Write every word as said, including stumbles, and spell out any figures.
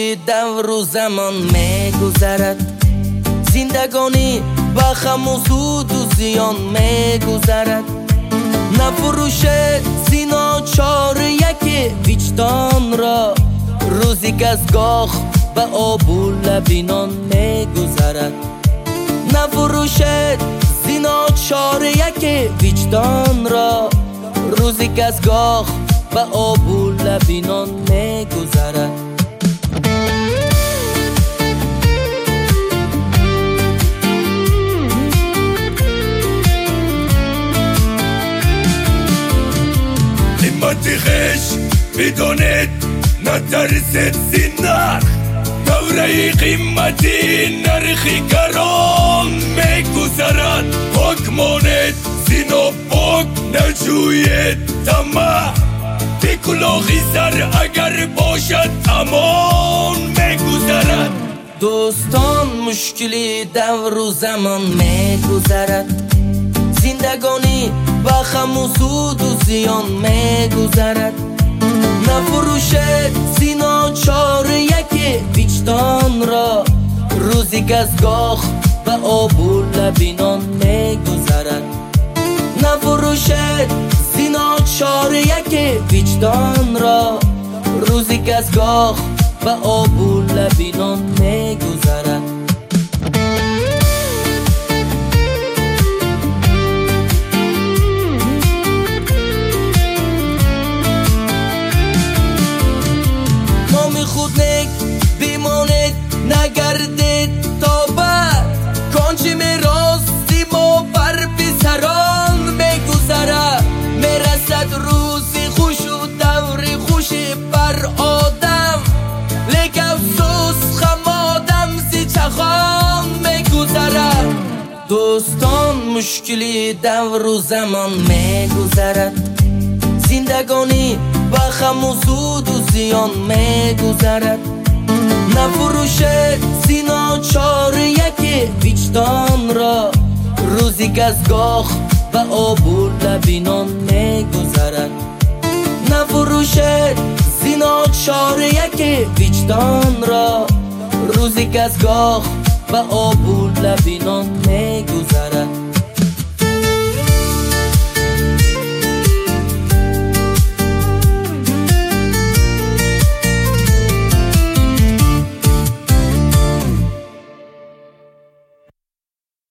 مشکلی دور و زمان میگذرد، زندگانی با خم و سود و زیان میگذرد. نفروشه زینا چار یکی وجدان را، روزی که از گاخ به آب و لبینان میگذرد. نفروشه زینا چار یکی وجدان را، روزی که از گاخ به آب و لبینان میگذرد. قیمتی خش بدونید نترسید زینار، دوره قیمتی نرخی گران میگذرد. حکمانید زینا پاک نجوید تمام، به کلاخی سر اگر باشد امان میگذرد. دوستان مشکلی دور و زمان میگذرد، زندگانی با خم و سود و زیان میگذرد. نفروشه زینا چار یکی وجدان را، روزی که از گاخ به آب و لبینان میگذرد. نفروشه زینا چار یکی وجدان را، روزی که از گاخ به آب و لبینان میگذرد. خود نیک بیمانید نگردید تا بعد، کانچه می راستی ما بر بیسران میگذرد. میرسد روزی خوش و دوری خوشی بر آدم، لیک افسوس خم آدم زی چخان میگذرد. دوستان مشکلی دور و زمان میگذرد، زندگانی با خم و سود و زیان میگذرد. نفروشه زینا چار یکی وجدان را، روزی که از گاخ به آب و لبینان میگذرد. نفروشه زینا چار یکی وجدان را، روزی که از گاخ به آب و لبینان میگذرد.